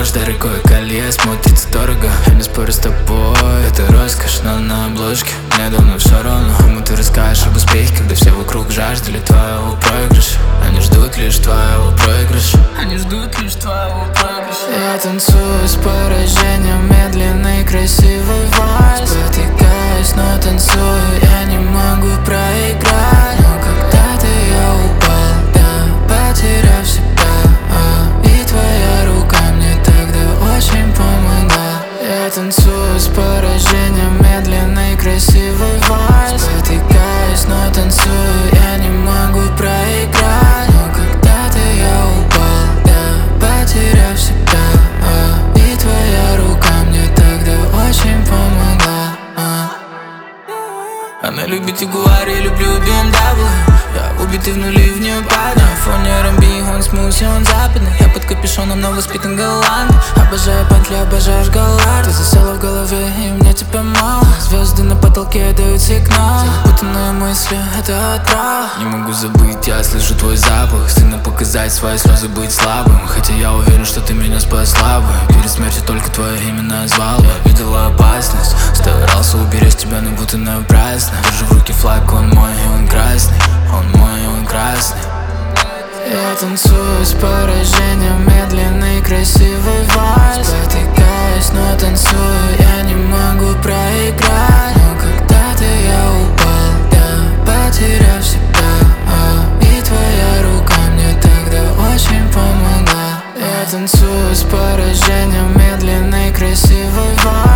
Порш, дорогое колье, смотрится дорого. Я не спорю с тобой, это роскошь, но на обложке мне давно все равно. Кому ты расскажешь об успехе, когда все вокруг жаждали твоего проигрыша? Они ждут лишь твоего проигрыша. Они ждут лишь твоего проигрыша. Я танцую с поражением, медленный красивый вальс. Спотыкаюсь, но танцую, я не могу проиграть. Но когда-то я упал, да, потеряв себя. И твоя рука мне тогда очень помогла. Я танцую с поражением, медленный красивый вальс. Спотыкаюсь, но танцую, я не могу проиграть. Но когда-то я упал, да, потеряв себя. И твоя рука мне тогда очень помогла. Она любит Ягуар, я люблю BMW. Я убитый в нули, в нее падаю. На фоне R&B, он смузи, он западный. Я под капюшоном, но воспитан голланд. Обожаю Бентли, обожаешь Галлард. Ты засела в голове, и мне тебя мало. Звезды на потолке дают сигнал. Запутанные мысли, это отрава. Не могу забыть, я слышу твой запах. Стыдно показать свои слезы, быть слабым. Хотя я уверен, что ты меня спасла бы. Перед смертью только твое имя назвал. Я видела опасность, старался уберечь тебя, но будто напрасно. Держу в руке флаг, он мой, и он красный. Он мой, и он красный. Я танцую с поражением, медленный красивый вальс. Спотыкаюсь, но танцую, я не могу проиграть. Но когда-то я упал, да, потеряв себя. И твоя рука мне тогда очень помогла. Я танцую с поражением, медленный красивый вальс.